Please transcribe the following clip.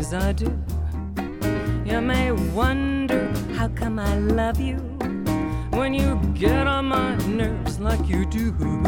as I do. You may wonder how come I love you when you get on my nerves like you do.